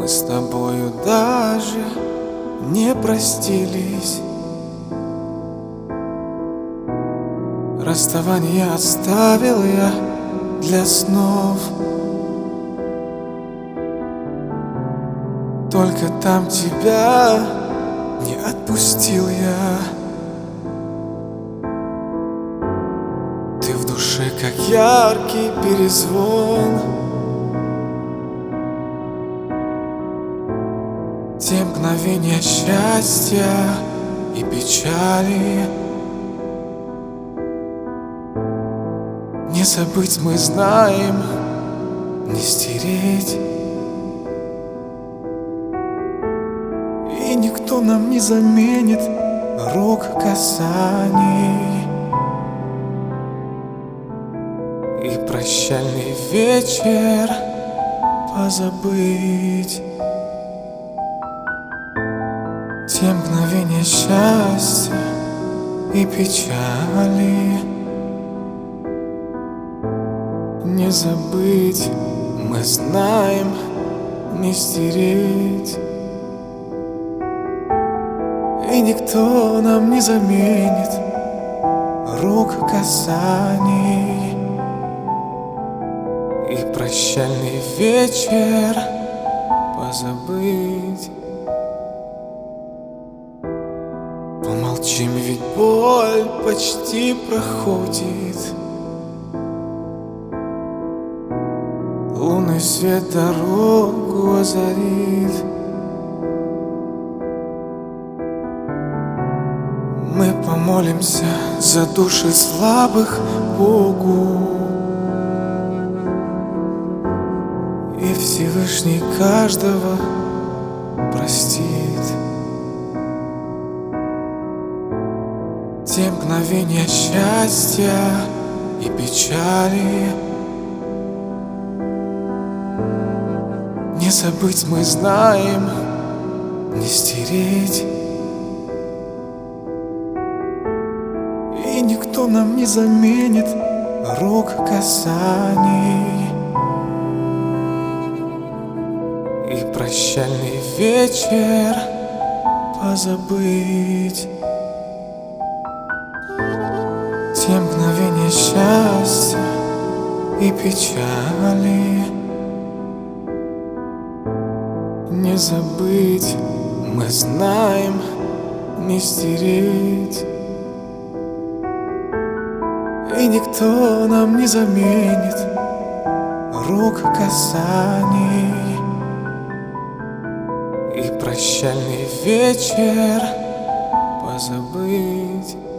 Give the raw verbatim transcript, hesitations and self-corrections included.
Мы с тобою даже не простились. Расставание оставил я для снов. Только там тебя не отпустил я. Ты в душе, как яркий перезвон. Те мгновения счастья и печали не забыть мы знаем, не стереть. И никто нам не заменит рук касаний. И прощальный вечер позабыть. Те мгновения счастья и печали не забыть, мы знаем, не стереть. И никто нам не заменит рук касаний. И прощальный вечер позабыть. Помолчим, ведь боль почти проходит. Лунный свет дорогу озарит. Мы помолимся за души слабых Богу, и Всевышний каждого простит. Те мгновения счастья и печали не забыть мы знаем, не стереть. И никто нам не заменит рук касаний. И прощальный вечер позабыть. Те мгновения счастья и печали не забыть, мы знаем, не стереть. И никто нам не заменит рук касаний. И прощальный вечер позабыть.